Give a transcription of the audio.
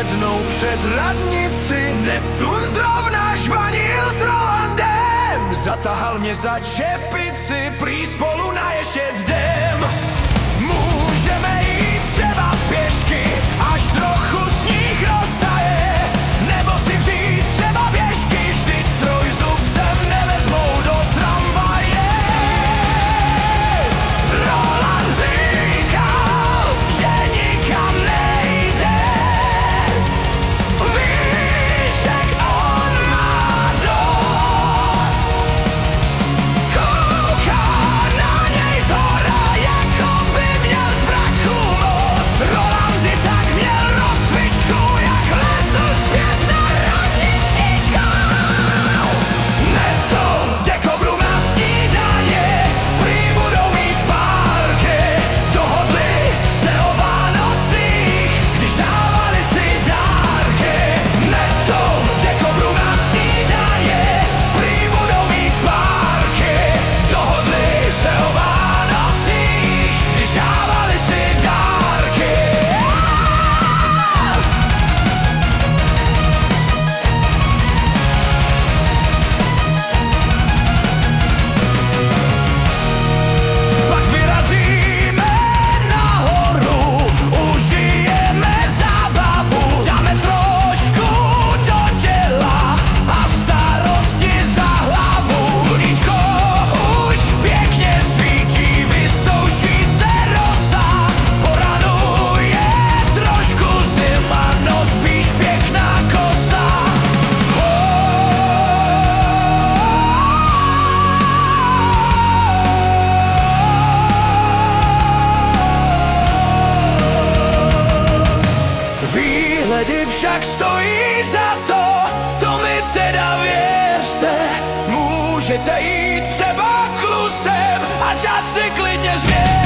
jednou před radnici. Neptun zrovna žvanil s Rolandem, zatahal mě za čepici, prý spolu naježdět jdem. Můžeme jít třeba pěšky, až trochu sníh roztaje, nebo si vzít třeba běžky, vždyť s trojzubcem nevezmou do tramvaje. Roland říkal, že nikam nejde, víš, jak on má dost. Kouká na něj zhora, jako by měl z mraku most. Roland i tak měl rozcvičku, jak lezl zpět na radničničku. Netto, Dekobrum na snídaně, prý budou mít párky. Dohodli se o Vánocích, když dávali si dárky. Netto, Dekobrum na snídaně, prý budou mít párky. Dohodli se o Vánocích, když dávali si dárky. Pak vyrazíme nahoru, užijeme zábavu, dáme trošku do děla a starosti za hlavu. Sluníčko už pěkně svítí, vysouší se rosa, po ranu je trošku zima, no spíš pěkná kosa. Výhledy však stojí za to mi teda věřte. Můžete jít třeba klusem a čas si klidně změřte.